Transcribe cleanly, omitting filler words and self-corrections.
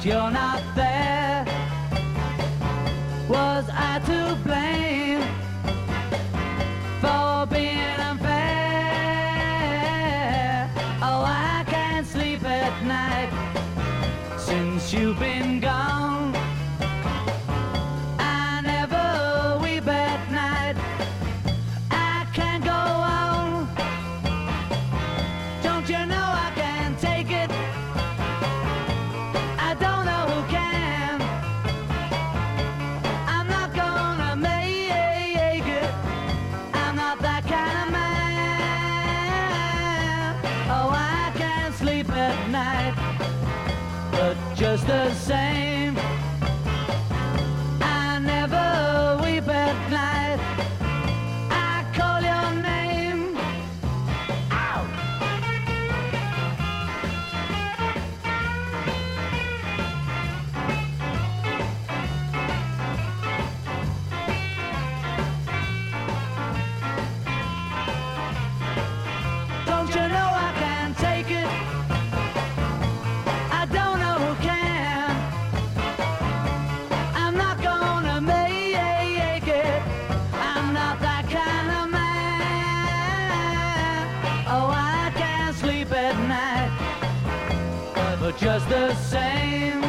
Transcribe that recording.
you're not there. Was I to blame for being unfair? Oh, I can't sleep at night since you've been gone. I never weep at night. I can't go on. Don't you know I can't take it? I don't know who can. I'm not gonna make it. I'm not that kind of man. Oh, I can't sleep at night. But just the same, I never weep at night. I call your name. Ow! Don't you know I can't take it? I don't know who can. I'm not gonna make it. I'm not that kind of man. Oh, I can't sleep at night. But just the same,